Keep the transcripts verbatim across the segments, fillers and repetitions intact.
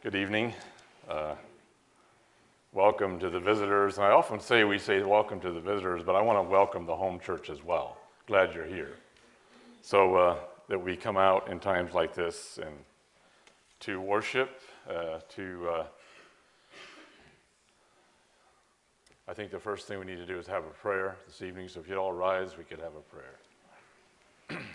Good evening. Uh, welcome to the visitors. And I often say we say welcome to the visitors, but I want to welcome the home church as well. Glad you're here. So uh, that we come out in times like this and to worship, uh, to, uh, I think the first thing we need to do is have a prayer this evening. So if you'd all rise, we could have a prayer.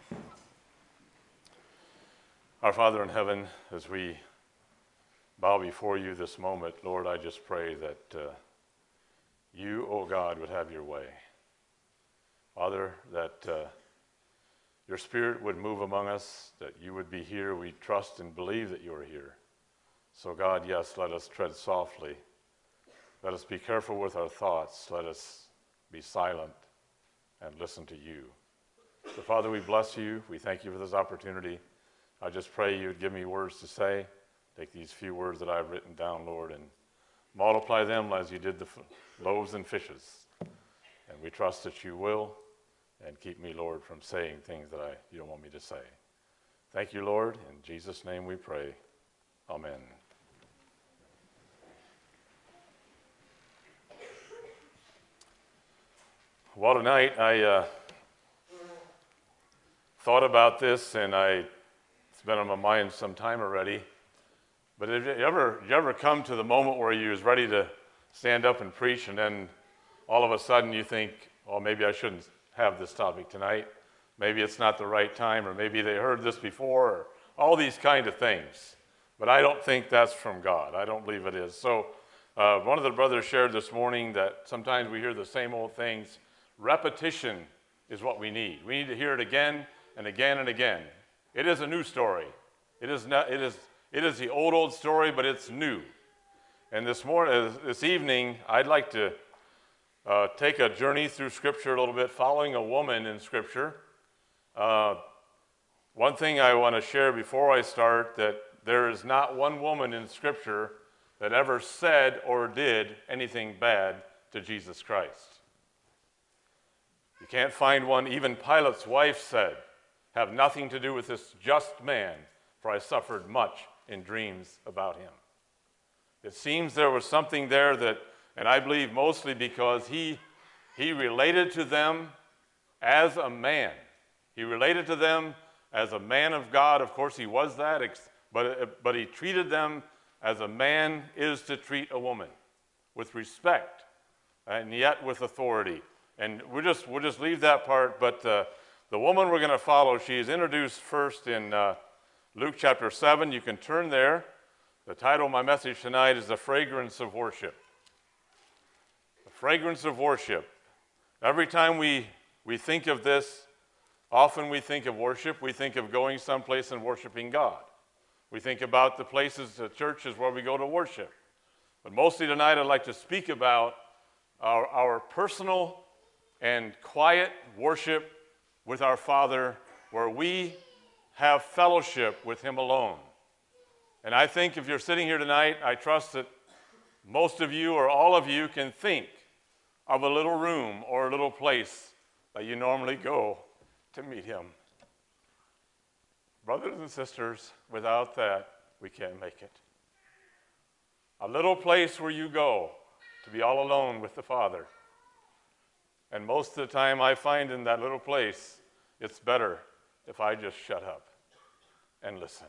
Our Father in heaven, as we bow before you this moment, Lord, I just pray that uh, you, oh God, would have your way. Father, that uh, your Spirit would move among us, that you would be here. We trust and believe that you are here. So God, yes, let us tread softly. Let us be careful with our thoughts. Let us be silent and listen to you. So Father, we bless you. We thank you for this opportunity. I just pray you would give me words to say. Take these few words that I've written down, Lord, and multiply them as you did the f- loaves and fishes. And we trust that you will, and keep me, Lord, from saying things that I, you don't want me to say. Thank you, Lord. In Jesus' name we pray. Amen. Well, tonight I uh, thought about this, and I, it's been on my mind some time already. But have you ever, you ever come to the moment where you was ready to stand up and preach, and then all of a sudden you think, oh, maybe I shouldn't have this topic tonight. Maybe it's not the right time, or maybe they heard this before, or all these kind of things. But I don't think that's from God. I don't believe it is. So uh, one of the brothers shared this morning that sometimes we hear the same old things. Repetition is what we need. We need to hear it again and again and again. It is a new story. It is not. It is. It is the old, old story, but it's new. And this morning, this evening, I'd like to uh, take a journey through Scripture a little bit, following a woman in Scripture. Uh, one thing I want to share before I start, that there is not one woman in Scripture that ever said or did anything bad to Jesus Christ. You can't find one. Even Pilate's wife said, have nothing to do with this just man, for I suffered much in dreams about him. It seems there was something there that, and I believe mostly because he he related to them as a man. He related to them as a man of God. Of course, he was that, but, but he treated them as a man is to treat a woman, with respect, and yet with authority. And we'll just, we'll just leave that part, but uh, the woman we're going to follow, she is introduced first in uh, Luke chapter seven, you can turn there. The title of my message tonight is The Fragrance of Worship. The Fragrance of Worship. Every time we, we think of this, often we think of worship, we think of going someplace and worshiping God. We think about the places, the churches where we go to worship. But mostly tonight I'd like to speak about our, our personal and quiet worship with our Father, where we have fellowship with him alone. And I think if you're sitting here tonight, I trust that most of you or all of you can think of a little room or a little place that you normally go to meet him. Brothers and sisters, without that, we can't make it. A little place where you go to be all alone with the Father. And most of the time I find in that little place, it's better if I just shut up and listen.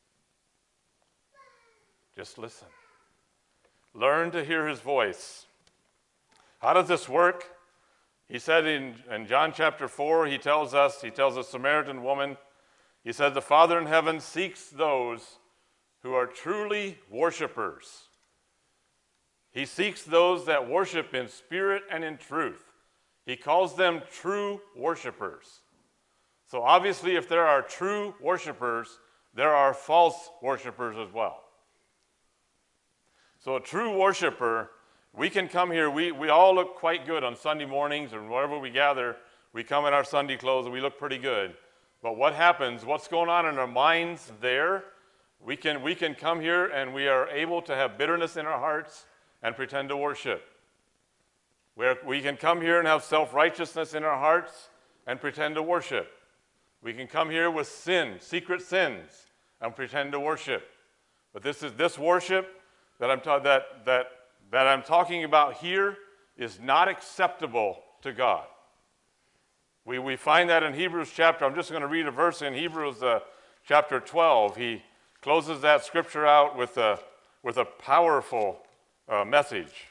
Just listen. Learn to hear his voice. How does this work? He said in, in John chapter four, he tells us, he tells a Samaritan woman, he said, the Father in heaven seeks those who are truly worshipers. He seeks those that worship in spirit and in truth. He calls them true worshipers. So obviously, if there are true worshipers, there are false worshipers as well. So a true worshiper, we can come here, we, we all look quite good on Sunday mornings, or wherever we gather, we come in our Sunday clothes and we look pretty good. But what happens, what's going on in our minds there, we can, we can come here and we are able to have bitterness in our hearts and pretend to worship. Where we can come here and have self-righteousness in our hearts and pretend to worship. We can come here with sin, secret sins, and pretend to worship. But this is this worship that I'm, ta- that, that, that I'm talking about here is not acceptable to God. We, we find that in Hebrews chapter, I'm just going to read a verse in Hebrews uh, chapter twelve. He closes that scripture out with a, with a powerful uh, message.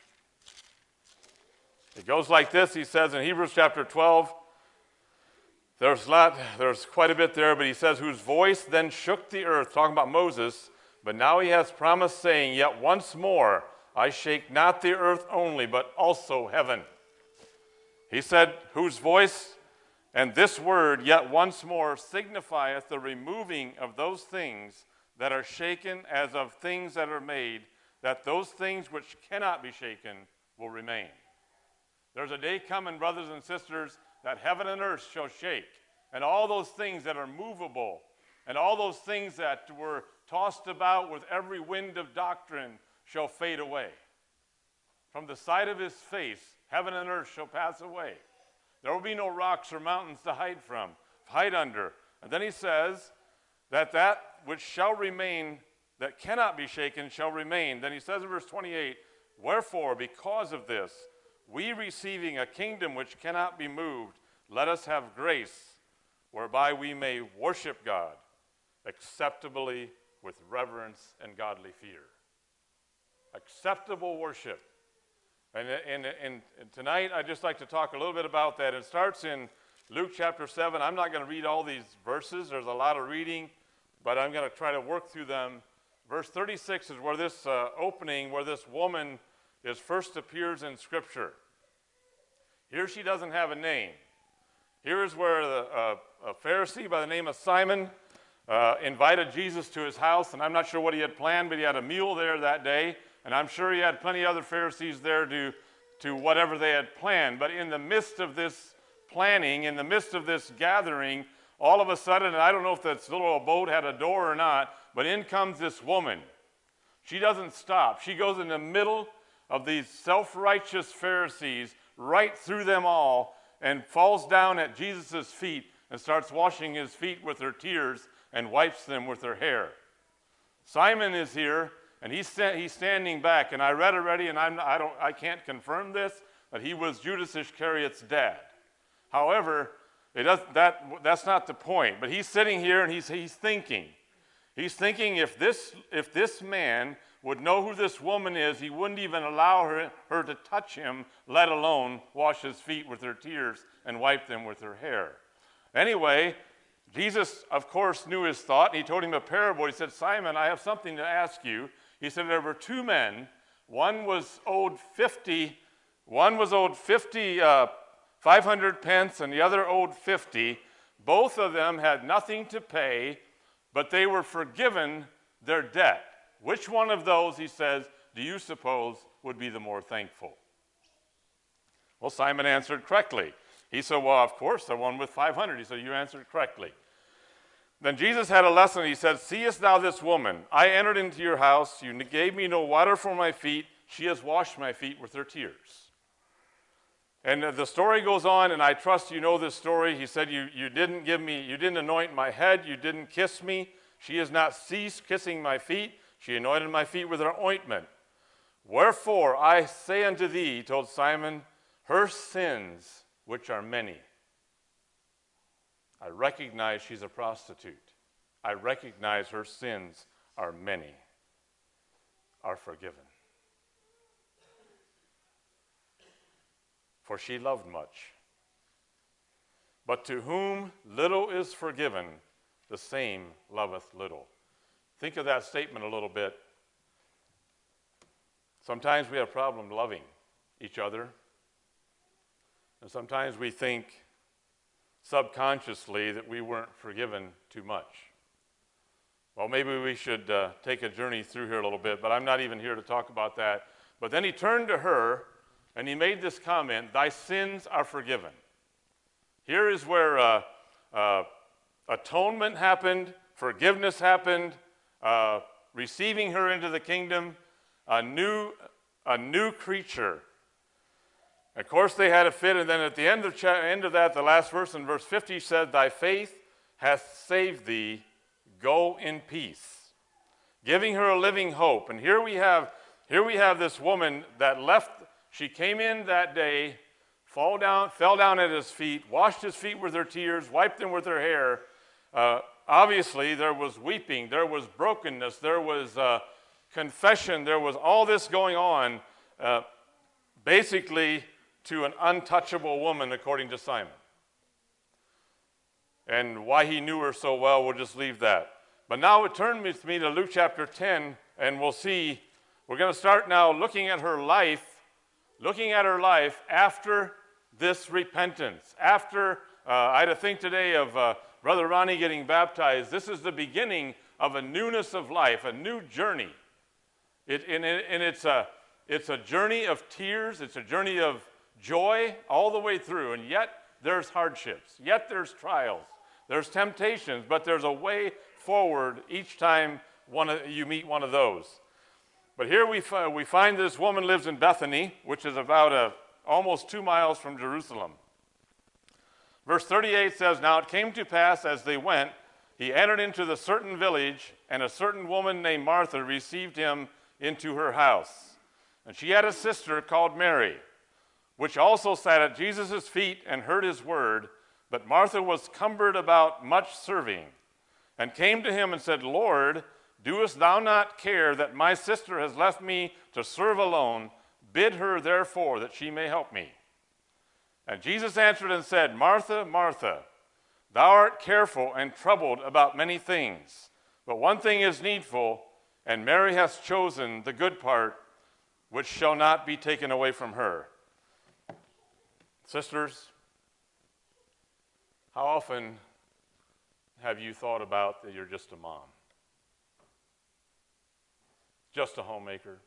It goes like this. He says in Hebrews chapter twelve, there's, lot, there's quite a bit there, but he says, whose voice then shook the earth, talking about Moses, but now he has promised, saying, yet once more I shake not the earth only, but also heaven. He said, whose voice and this word, yet once more, signifieth the removing of those things that are shaken as of things that are made, that those things which cannot be shaken will remain. There's a day coming, brothers and sisters, that heaven and earth shall shake, and all those things that are movable, and all those things that were tossed about with every wind of doctrine shall fade away. From the sight of his face, heaven and earth shall pass away. There will be no rocks or mountains to hide from, hide under. And then he says that that which shall remain, that cannot be shaken, shall remain. Then he says in verse twenty-eight, wherefore, because of this, we receiving a kingdom which cannot be moved, let us have grace, whereby we may worship God acceptably with reverence and godly fear. Acceptable worship. And, and, and, and tonight, I'd just like to talk a little bit about that. It starts in Luke chapter seven. I'm not going to read all these verses. There's a lot of reading, but I'm going to try to work through them. Verse thirty-six is where this uh, opening, where this woman is first appears in Scripture. Here she doesn't have a name. Here is where the, uh, a Pharisee by the name of Simon uh, invited Jesus to his house, and I'm not sure what he had planned, but he had a meal there that day. And I'm sure he had plenty of other Pharisees there to, to whatever they had planned. But in the midst of this planning, in the midst of this gathering, all of a sudden, and I don't know if this little abode had a door or not, but in comes this woman. She doesn't stop. She goes in the middle of these self-righteous Pharisees, right through them all, and falls down at Jesus' feet and starts washing his feet with her tears and wipes them with her hair. Simon is here. And he's, he's standing back, and I read already, and I'm, I, don't, I can't confirm this, but he was Judas Iscariot's dad. However, it does, that, that's not the point. But he's sitting here, and he's, he's thinking. He's thinking if this, if this man would know who this woman is, he wouldn't even allow her, her to touch him, let alone wash his feet with her tears and wipe them with her hair. Anyway, Jesus, of course, knew his thought, and he told him a parable. He said, Simon, I have something to ask you. He said there were two men. One was owed fifty. One was owed fifty, uh, five hundred pence, and the other owed fifty. Both of them had nothing to pay, but they were forgiven their debt. Which one of those, he says, do you suppose would be the more thankful? Well, Simon answered correctly. He said, well, of course, the one with five hundred. He said, you answered correctly. Then Jesus had a lesson. He said, seest thou this woman? I entered into your house. You gave me no water for my feet. She has washed my feet with her tears. And the story goes on, and I trust you know this story. He said, you, you didn't give me, you didn't anoint my head. You didn't kiss me. She has not ceased kissing my feet. She anointed my feet with her ointment. Wherefore I say unto thee, told Simon, her sins, which are many. I recognize she's a prostitute. I recognize her sins are many, are forgiven. For she loved much. But to whom little is forgiven, the same loveth little. Think of that statement a little bit. Sometimes we have a problem loving each other. And sometimes we think subconsciously that we weren't forgiven too much. Well, maybe we should uh, take a journey through here a little bit, but I'm not even here to talk about that. But then he turned to her, and he made this comment, thy sins are forgiven. Here is where uh, uh, atonement happened, forgiveness happened, uh, receiving her into the kingdom, a new, a new creature. Of course, they had a fit, and then at the end of, cha- end of that, the last verse in verse fifty said, thy faith hath saved thee, go in peace. giving her a living hope. And here we have, here we have this woman that left, she came in that day, fall down, fell down at his feet, washed his feet with her tears, wiped them with her hair. Uh, obviously, there was weeping, there was brokenness, there was uh, confession, there was all this going on, uh, basically to an untouchable woman, according to Simon. And why he knew her so well, we'll just leave that. But now turn with me to Luke chapter ten, and we'll see, we're going to start now looking at her life, looking at her life after this repentance. After, uh, I had to think today of uh, Brother Ronnie getting baptized. This is the beginning of a newness of life, a new journey. It, and, and it's, a, it's a journey of tears, it's a journey of joy all the way through, and yet there's hardships, yet there's trials, there's temptations, but there's a way forward each time one of, you meet one of those. But here we, fi- we find this woman lives in Bethany, which is about a, almost two miles from Jerusalem. Verse thirty-eight says, "Now it came to pass as they went, he entered into the certain village, and a certain woman named Martha received him into her house. And she had a sister called Mary, which also sat at Jesus' feet and heard his word. But Martha was cumbered about much serving, and came to him and said, Lord, doest thou not care that my sister has left me to serve alone? Bid her therefore that she may help me. And Jesus answered and said, Martha, Martha, thou art careful and troubled about many things, but one thing is needful, and Mary hath chosen the good part, which shall not be taken away from her." Sisters, how often have you thought about that you're just a mom? Just a homemaker?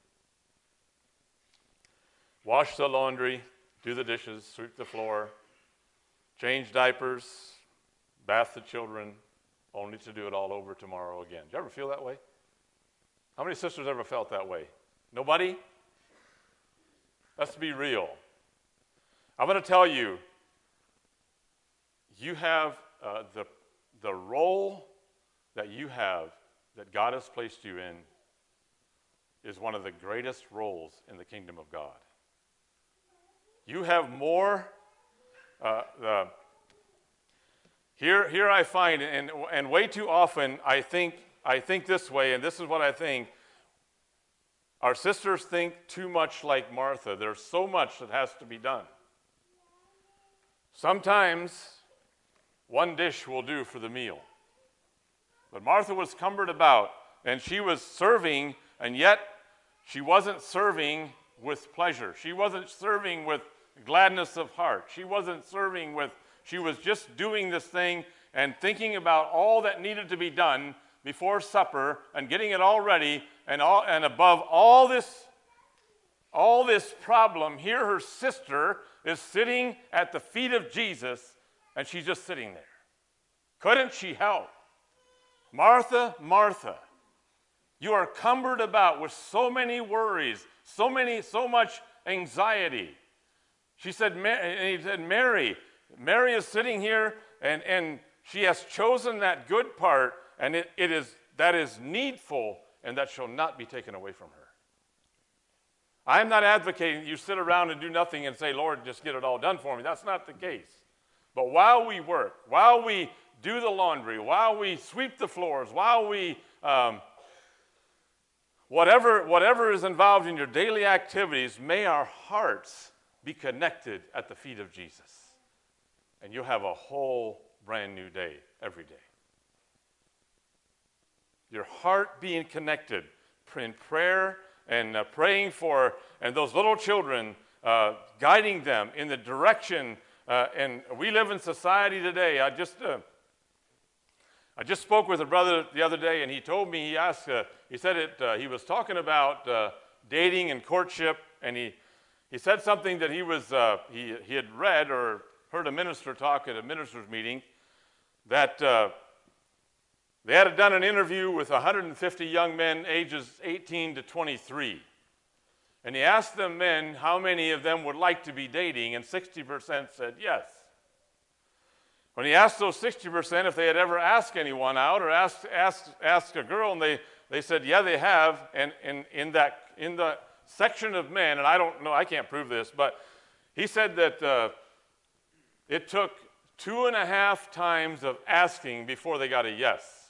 Wash the laundry, do the dishes, sweep the floor, change diapers, bath the children, only to do it all over tomorrow again. Do you ever feel that way? How many sisters ever felt that way? Nobody? Let's be real. I'm going to tell you, you have uh, the, the role that you have, that God has placed you in, is one of the greatest roles in the kingdom of God. You have more, uh, uh, here, here I find, and, and way too often I think, I think this way, and this is what I think, our sisters think too much like Martha. There's so much that has to be done. Sometimes one dish will do for the meal. But Martha was cumbered about, and she was serving, and yet she wasn't serving with pleasure. She wasn't serving with gladness of heart. She wasn't serving with, she was just doing this thing and thinking about all that needed to be done before supper and getting it all ready, and all, and above all this, all this problem, here her sister is sitting at the feet of Jesus, and she's just sitting there. Couldn't she help? Martha, Martha, you are cumbered about with so many worries, so many, so much anxiety. She said, and he said, Mary, Mary is sitting here, and, and she has chosen that good part, and it, it is that is needful, and that shall not be taken away from her. I'm not advocating you sit around and do nothing and say, Lord, just get it all done for me. That's not the case. But while we work, while we do the laundry, while we sweep the floors, while we, um, whatever, whatever is involved in your daily activities, may our hearts be connected at the feet of Jesus. And you'll have a whole brand new day every day. Your heart being connected in prayer and uh, praying for, and those little children, uh, guiding them in the direction. Uh, and we live in society today. I just, uh, I just spoke with a brother the other day, and he told me, he asked, uh, he said it, uh, he was talking about uh, dating and courtship, and he, he said something that he was, uh, he, he had read or heard a minister talk at a minister's meeting, that uh, they had done an interview with one hundred fifty young men ages eighteen to twenty-three. And he asked them men how many of them would like to be dating, and sixty percent said yes. When he asked those sixty percent if they had ever asked anyone out or asked, asked, asked a girl, and they, They said, yeah, they have. And in, in, that, in the section of men, and I don't know, I can't prove this, but he said that uh, it took two and a half times of asking before they got a yes.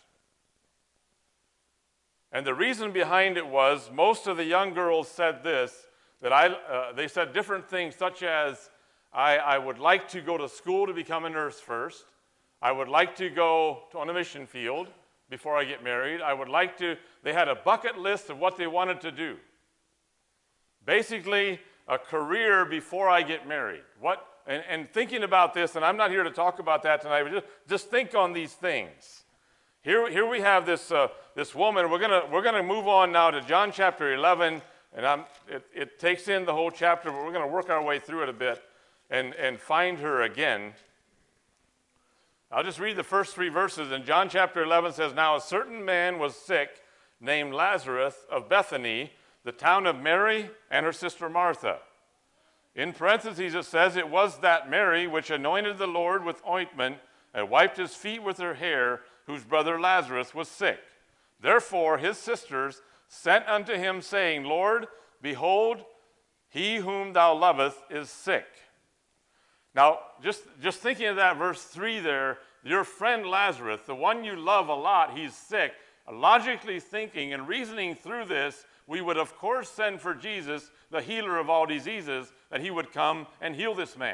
And the reason behind it was most of the young girls said this, that I, uh, they said different things such as, I, I would like to go to school to become a nurse first. I would like to go to, on a mission field before I get married. I would like to, they had a bucket list of what they wanted to do. Basically, a career before I get married. What, and, and thinking about this, and I'm not here to talk about that tonight, but just, just think on these things. Here, here we have this, uh, this woman. We're gonna, we're gonna move on now to John chapter eleven, and I'm, it, it takes in the whole chapter, but we're gonna work our way through it a bit and, and find her again. I'll just read the first three verses. In John chapter eleven says, now a certain man was sick, named Lazarus of Bethany, the town of Mary and her sister Martha. In parentheses it says, it was that Mary which anointed the Lord with ointment and wiped his feet with her hair, whose brother Lazarus was sick. Therefore his sisters sent unto him, saying, Lord, behold, he whom thou lovest is sick. Now, just, just thinking of that verse three there, your friend Lazarus, the one you love a lot, he's sick. Logically thinking and reasoning through this, we would of course send for Jesus, the healer of all diseases, that he would come and heal this man.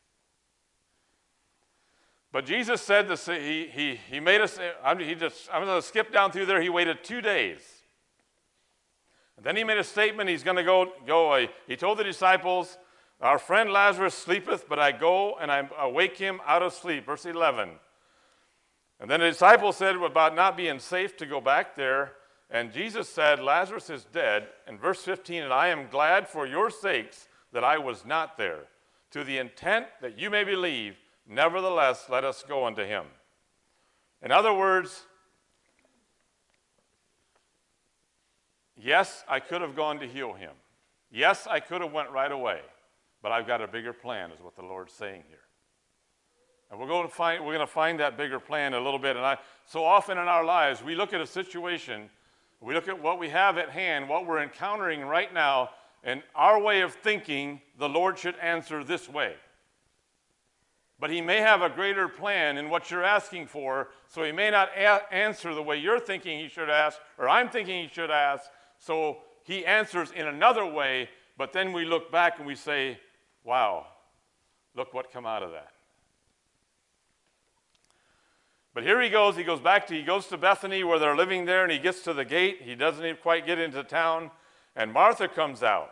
But Jesus said this, he, he, he made us, I'm, he just, I'm going to skip down through there. He waited two days. And then he made a statement. He's going to go, go uh, he told the disciples, our friend Lazarus sleepeth, but I go and I awake him out of sleep. Verse eleven. And then the disciples said about not being safe to go back there. And Jesus said, Lazarus is dead. And verse fifteen, and I am glad for your sakes that I was not there, to the intent that you may believe. Nevertheless, let us go unto him. In other words, yes, I could have gone to heal him. Yes, I could have went right away. But I've got a bigger plan, is what the Lord's saying here. And we're going to find, we're going to find that bigger plan in a little bit. And I, so often in our lives, we look at a situation, we look at what we have at hand, what we're encountering right now, and our way of thinking, the Lord should answer this way. But he may have a greater plan in what you're asking for, so he may not a- answer the way you're thinking he should ask, or I'm thinking he should ask, so he answers in another way, but then we look back and we say, wow, look what come out of that. But here he goes, he goes back to, he goes to Bethany where they're living there, and he gets to the gate. He doesn't even quite get into town, and Martha comes out.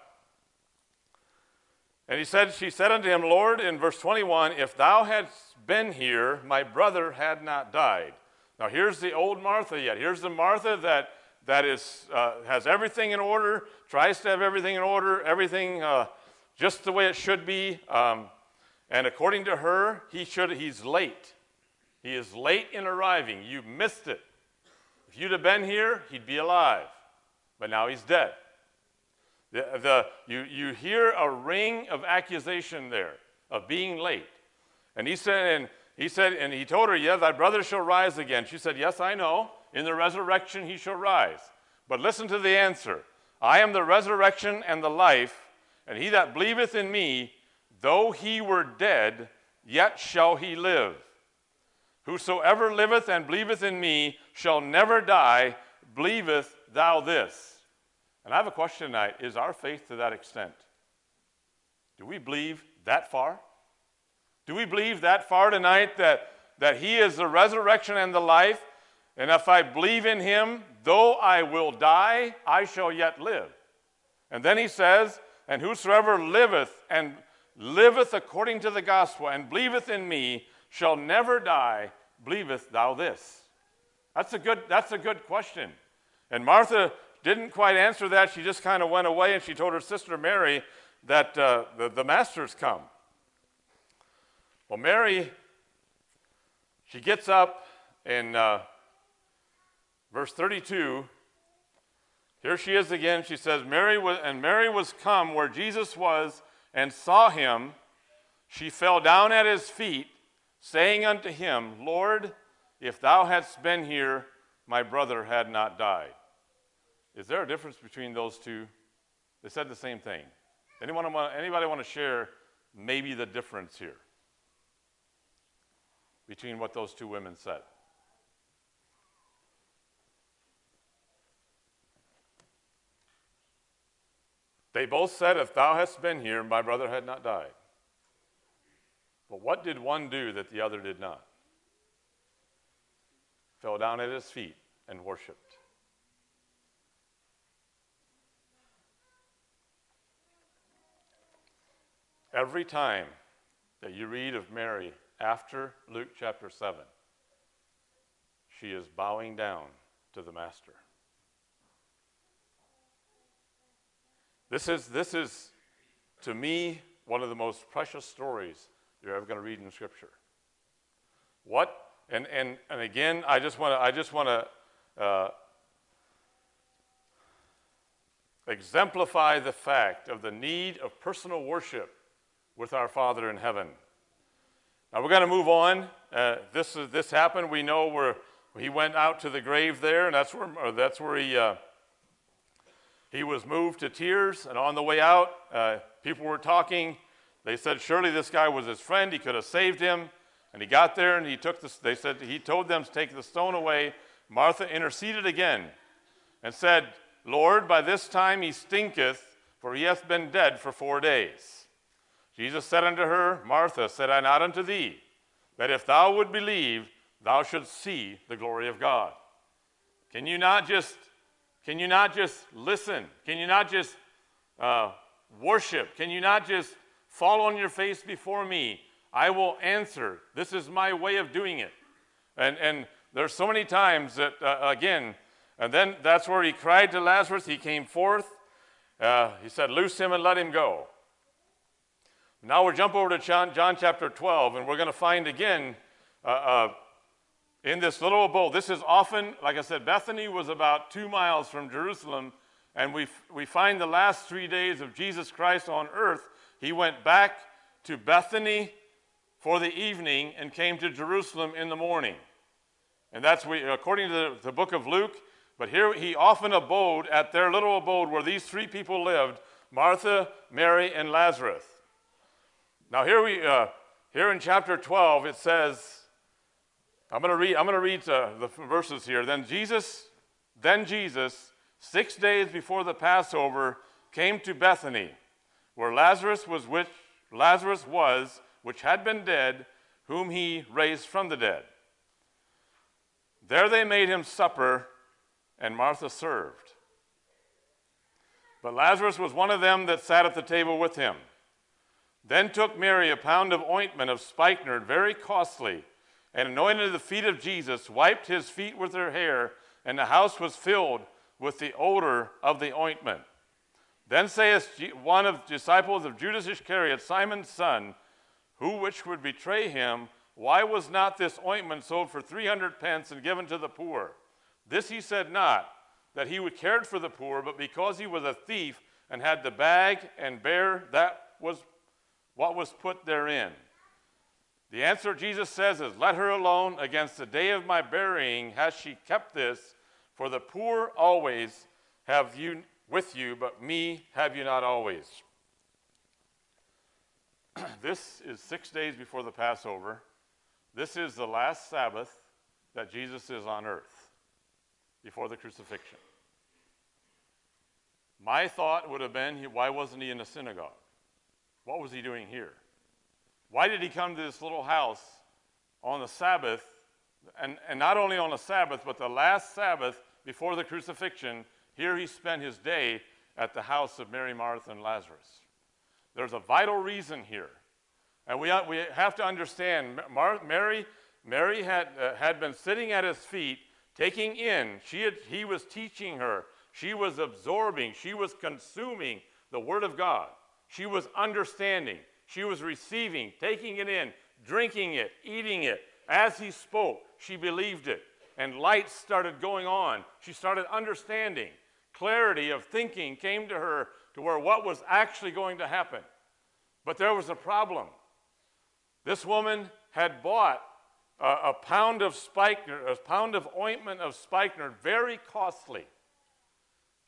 And he said, she said unto him, Lord, in verse twenty-one, if thou hadst been here, my brother had not died. Now here's the old Martha yet. Here's the Martha that, that is, uh, has everything in order, tries to have everything in order, everything uh, just the way it should be. Um, and according to her, he should, he's late. He is late in arriving. You missed it. If you'd have been here, he'd be alive. But now he's dead. The, the, you, you hear a ring of accusation there, of being late. And he said, and he said, and he told her, yeah, thy brother shall rise again. She said, yes, I know. In the resurrection he shall rise. But listen to the answer. I am the resurrection and the life, and he that believeth in me, though he were dead, yet shall he live. Whosoever liveth and believeth in me shall never die. Believeth thou this? And I have a question tonight. Is our faith to that extent? Do we believe that far? Do we believe that far tonight that, that he is the resurrection and the life? And if I believe in him, though I will die, I shall yet live. And then he says, and whosoever liveth and liveth according to the gospel and believeth in me shall never die. Believeth thou this? That's a good, that's a good question. And Martha didn't quite answer that. She just kind of went away, and she told her sister Mary that uh, the, the master's come. Well, Mary, she gets up in uh, verse thirty-two. Here she is again. She says, Mary was, and Mary was come where Jesus was and saw him. She fell down at his feet, saying unto him, Lord, if thou hadst been here, my brother had not died. Is there a difference between those two? They said the same thing. Anyone want, anybody want to share maybe the difference here between what those two women said? They both said, if thou hadst been here, my brother had not died. But what did one do that the other did not? Fell down at his feet and worshiped. Every time that you read of Mary after Luke chapter seven, she is bowing down to the Master. This is, this is, to me, one of the most precious stories you're ever going to read in Scripture. What, and and and again, I just want to, I just want to uh, exemplify the fact of the need of personal worship with our Father in heaven. Now we're going to move on. Uh, this is this happened. We know where he went out to the grave there, and that's where that's where he. Uh, He was moved to tears, and on the way out, uh, people were talking. They said, surely this guy was his friend. He could have saved him. And he got there, and he took this. They said he told them to take the stone away. Martha interceded again and said, Lord, by this time he stinketh, for he hath been dead for four days. Jesus said unto her, Martha, said I not unto thee, that if thou would believe, thou shouldst see the glory of God. Can you not just... Can you not just listen? Can you not just uh, worship? Can you not just fall on your face before me? I will answer. This is my way of doing it. And and there's so many times that, uh, again, and then that's where he cried to Lazarus. He came forth. Uh, he said, loose him and let him go. Now we'll jump over to John, John chapter twelve, and we're going to find again uh, uh, in this little abode. This is often, like I said, Bethany was about two miles from Jerusalem, and we we find the last three days of Jesus Christ on earth, he went back to Bethany for the evening and came to Jerusalem in the morning. And that's we, according to the, the book of Luke, but here he often abode at their little abode where these three people lived, Martha, Mary, and Lazarus. Now here we, uh, here in chapter twelve, it says, I'm going to read. I'm going to read uh, the verses here. Then Jesus, then Jesus, six days before the Passover, came to Bethany, where Lazarus was, which Lazarus was, which had been dead, whom he raised from the dead. There they made him supper, and Martha served. But Lazarus was one of them that sat at the table with him. Then took Mary a pound of ointment of spikenard, very costly, and anointed the feet of Jesus, wiped his feet with her hair, and the house was filled with the odor of the ointment. Then saith one of the disciples of Judas Iscariot, Simon's son, who which would betray him, why was not this ointment sold for three hundred pence and given to the poor? This he said not, that he would cared for the poor, but because he was a thief and had the bag and bare that was what was put therein. The answer Jesus says is, let her alone. Against the day of my burying has she kept this. For the poor always have you with you, but me have you not always. This is six days before the Passover. This is the last Sabbath that Jesus is on earth before the crucifixion. My thought would have been, why wasn't he in the synagogue? What was he doing here? Why did he come to this little house on the Sabbath, and, and not only on the Sabbath, but the last Sabbath before the crucifixion? Here he spent his day at the house of Mary, Martha, and Lazarus. There's a vital reason here. And we, we have to understand, Mar- Mary, Mary had, uh, had been sitting at his feet, taking in. She had, he was teaching her. She was absorbing. She was consuming the Word of God. She was understanding. She was receiving, taking it in, drinking it, eating it. As he spoke, she believed it. And lights started going on. She started understanding. Clarity of thinking came to her to where what was actually going to happen. But there was a problem. This woman had bought a, a pound of spikenard, a pound of ointment of spikenard, very costly.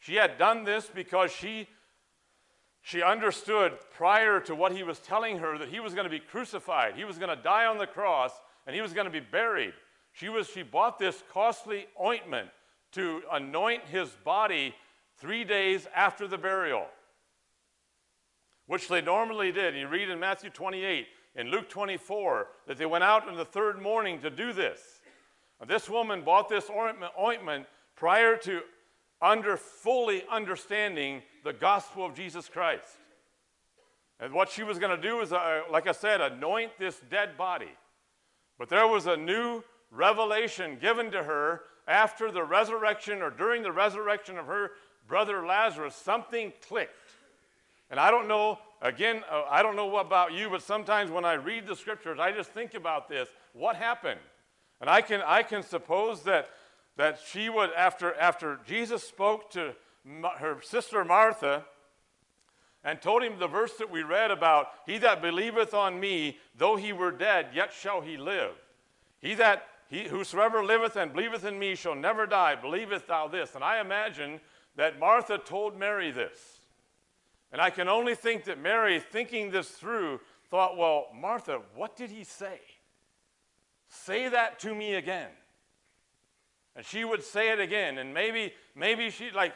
She had done this because she, she understood prior to what he was telling her that he was going to be crucified. He was going to die on the cross, and he was going to be buried. She, was, she bought this costly ointment to anoint his body three days after the burial, which they normally did. You read in Matthew twenty-eight, in Luke twenty-four, that they went out on the third morning to do this. And this woman bought this ointment, ointment prior to under fully understanding the gospel of Jesus Christ. And what she was going to do is, uh, like I said, anoint this dead body. But there was a new revelation given to her after the resurrection or during the resurrection of her brother Lazarus. Something clicked. And I don't know, again, uh, I don't know about you, but sometimes when I read the scriptures, I just think about this. What happened? And I can, I can suppose that, that she would, after, after Jesus spoke to Ma- her sister Martha and told him the verse that we read about, he that believeth on me, though he were dead, yet shall he live. He that, he, whosoever liveth and believeth in me shall never die. Believeth thou this? And I imagine that Martha told Mary this. And I can only think that Mary, thinking this through, thought, well, Martha, what did he say? Say that to me again. And she would say it again. And maybe, maybe she, like,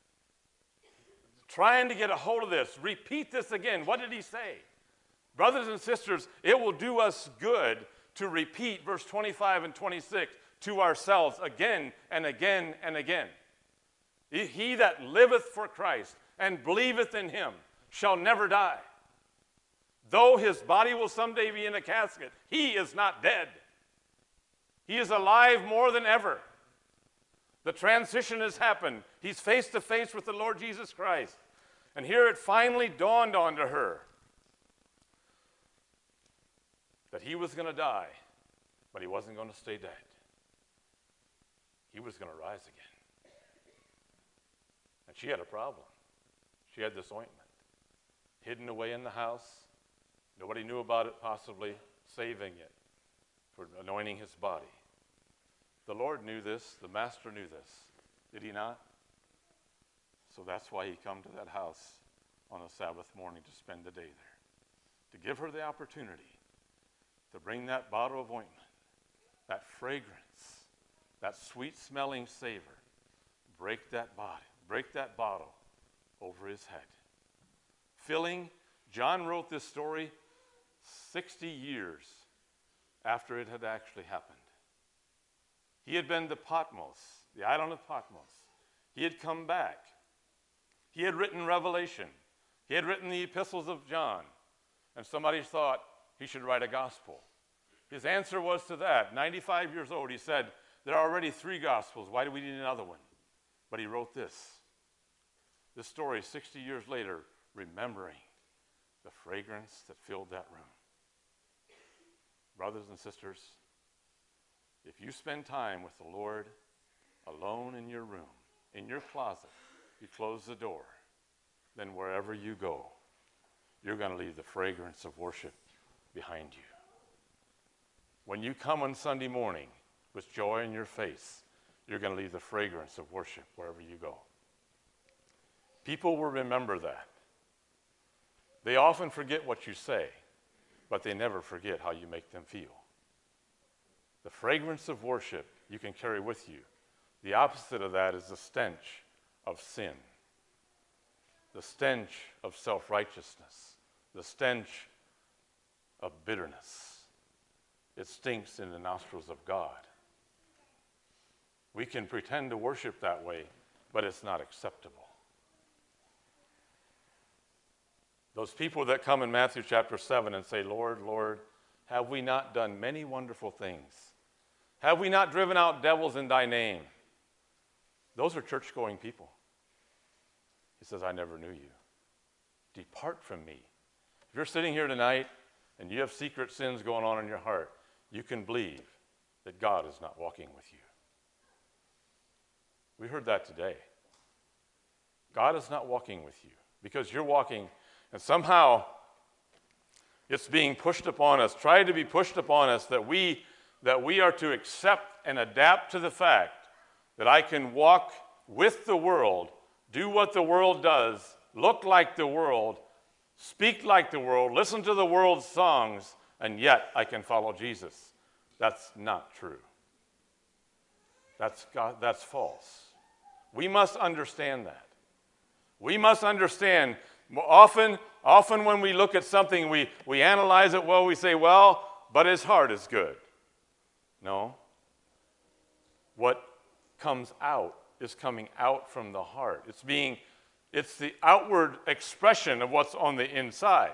trying to get a hold of this. Repeat this again. What did he say? Brothers and sisters, it will do us good to repeat verse twenty-five and twenty-six to ourselves again and again and again. He that liveth for Christ and believeth in him shall never die. Though his body will someday be in a casket, he is not dead. He is alive more than ever. The transition has happened. He's face to face with the Lord Jesus Christ. And here it finally dawned onto her that he was going to die, but he wasn't going to stay dead. He was going to rise again. And she had a problem. She had this ointment hidden away in the house. Nobody knew about it, possibly saving it for anointing his body. The Lord knew this. The Master knew this. Did he not? So that's why he come to that house on a Sabbath morning to spend the day there, to give her the opportunity to bring that bottle of ointment, that fragrance, that sweet-smelling savor, break that body, break that bottle over his head. Filling, John wrote this story sixty years after it had actually happened. He had been to Patmos, the island of Patmos. He had come back. He had written Revelation. He had written the epistles of John. And somebody thought he should write a gospel. His answer was to that. ninety-five years old, he said, there are already three gospels. Why do we need another one? But he wrote this. This story, sixty years later, remembering the fragrance that filled that room. Brothers and sisters, if you spend time with the Lord alone in your room, in your closet, you close the door, then wherever you go, you're going to leave the fragrance of worship behind you. When you come on Sunday morning with joy in your face, you're going to leave the fragrance of worship wherever you go. People will remember that. They often forget what you say, but they never forget how you make them feel. The fragrance of worship you can carry with you. The opposite of that is the stench of sin, the stench of self-righteousness, the stench of bitterness. It stinks in the nostrils of God. We can pretend to worship that way, but it's not acceptable. Those people that come in Matthew chapter seven and say, Lord, Lord, have we not done many wonderful things? Have we not driven out devils in thy name? Those are church-going people. He says, I never knew you. Depart from me. If you're sitting here tonight and you have secret sins going on in your heart, you can believe that God is not walking with you. We heard that today. God is not walking with you because you're walking, and somehow it's being pushed upon us, tried to be pushed upon us that we, that we are to accept and adapt to the fact that I can walk with the world, do what the world does, look like the world, speak like the world, listen to the world's songs, and yet I can follow Jesus. That's not true. That's, God, that's false. We must understand that. We must understand, often, often when we look at something, we, we analyze it well, we say, well, but his heart is good. No. What comes out is coming out from the heart. It's being, it's the outward expression of what's on the inside.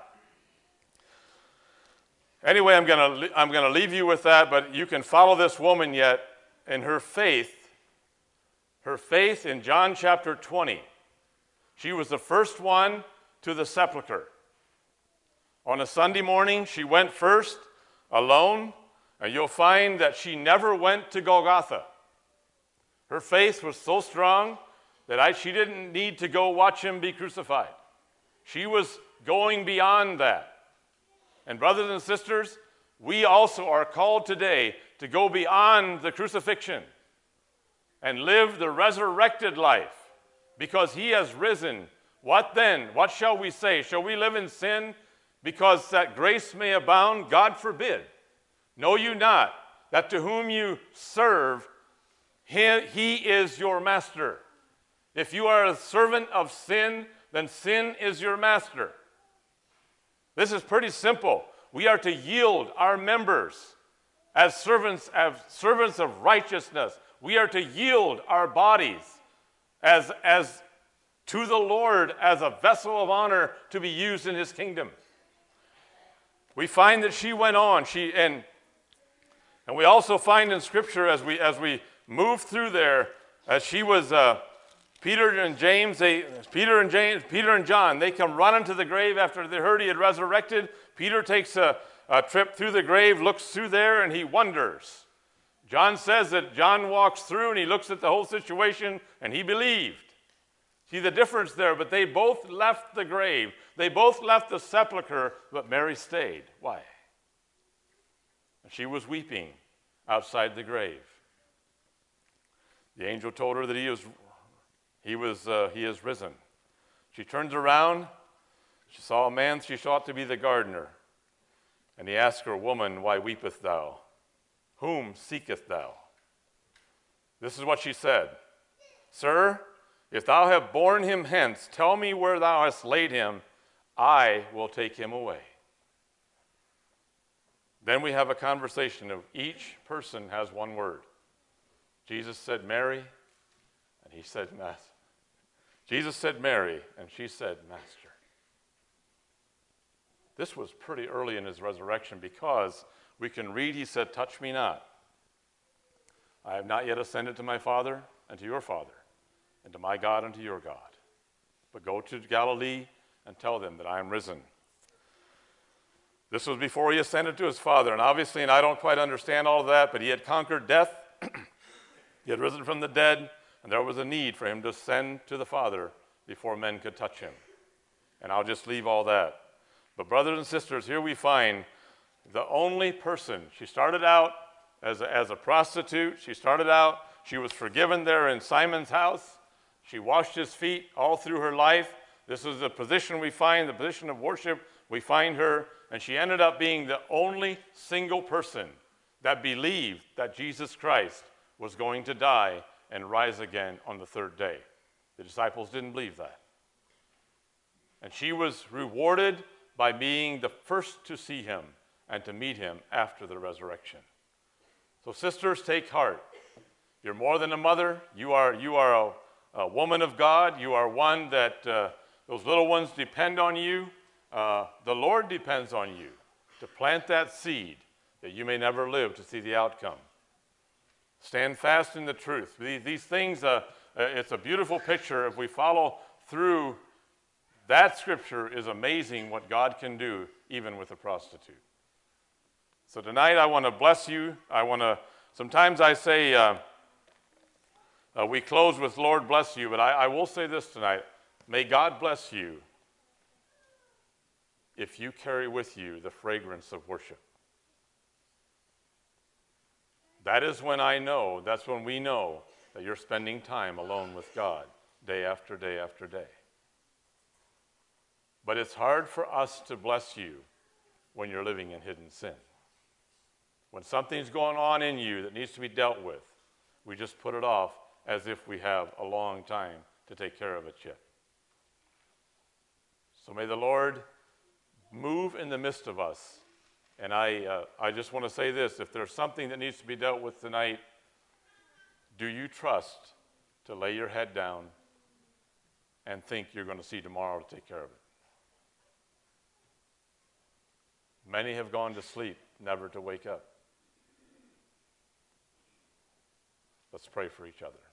Anyway, I'm going to I'm going to leave you with that, but you can follow this woman yet in her faith. Her faith in John chapter twenty. She was the first one to the sepulcher. On a Sunday morning, she went first alone, and you'll find that she never went to Golgotha. Her faith was so strong that I, she didn't need to go watch him be crucified. She was going beyond that. And brothers and sisters, we also are called today to go beyond the crucifixion and live the resurrected life because he has risen. What then? What shall we say? Shall we live in sin because that grace may abound? God forbid. Know you not that to whom you serve, he, he is your master. If you are a servant of sin, then sin is your master. This is pretty simple. We are to yield our members as servants, as servants of righteousness. We are to yield our bodies as, as to the Lord as a vessel of honor to be used in his kingdom. We find that she went on. She and and we also find in Scripture as we as we move through there, as she was uh, Peter and James, they Peter and James, Peter and John, they come running to the grave after they heard he had resurrected. Peter takes a, a trip through the grave, looks through there, and he wonders. John says that John walks through and he looks at the whole situation and he believed. See the difference there, but they both left the grave. They both left the sepulcher, but Mary stayed. Why? She was weeping outside the grave. The angel told her that he was, he was, uh, he is risen. She turns around. She saw a man she thought to be the gardener. And he asked her, "Woman, why weepest thou? Whom seekest thou?" This is what she said. "Sir, if thou have borne him hence, tell me where thou hast laid him. I will take him away." Then we have a conversation of each person has one word. Jesus said, "Mary," and he said, "Master." Jesus said, "Mary," and she said, "Master." This was pretty early in his resurrection because we can read, he said, "Touch me not. I have not yet ascended to my Father and to your Father, and to my God and to your God. But go to Galilee and tell them that I am risen." This was before he ascended to his Father, and obviously, and I don't quite understand all of that, but he had conquered death. He had risen from the dead, and there was a need for him to ascend to the Father before men could touch him. And I'll just leave all that. But brothers and sisters, here we find the only person. She started out as a, as a prostitute. She started out, she was forgiven there in Simon's house. She washed his feet all through her life. This is the position we find, the position of worship. We find her, and she ended up being the only single person that believed that Jesus Christ was going to die and rise again on the third day. The disciples didn't believe that. And she was rewarded by being the first to see him and to meet him after the resurrection. So sisters, take heart. You're more than a mother. You are, you are a, a woman of God. You are one that uh, those little ones depend on you. Uh, the Lord depends on you to plant that seed that you may never live to see the outcome. Stand fast in the truth. These, these things, uh, uh, it's a beautiful picture. If we follow through that scripture, is amazing what God can do even with a prostitute. So tonight I want to bless you. I want to, sometimes I say, uh, uh, we close with Lord bless you, but I, I will say this tonight. May God bless you if you carry with you the fragrance of worship. That is when I know, that's when we know that you're spending time alone with God, day after day after day. But it's hard for us to bless you when you're living in hidden sin. When something's going on in you that needs to be dealt with, we just put it off as if we have a long time to take care of it yet. So may the Lord move in the midst of us. And I, uh, I just want to say this, if there's something that needs to be dealt with tonight, do you trust to lay your head down and think you're going to see tomorrow to take care of it? Many have gone to sleep, never to wake up. Let's pray for each other.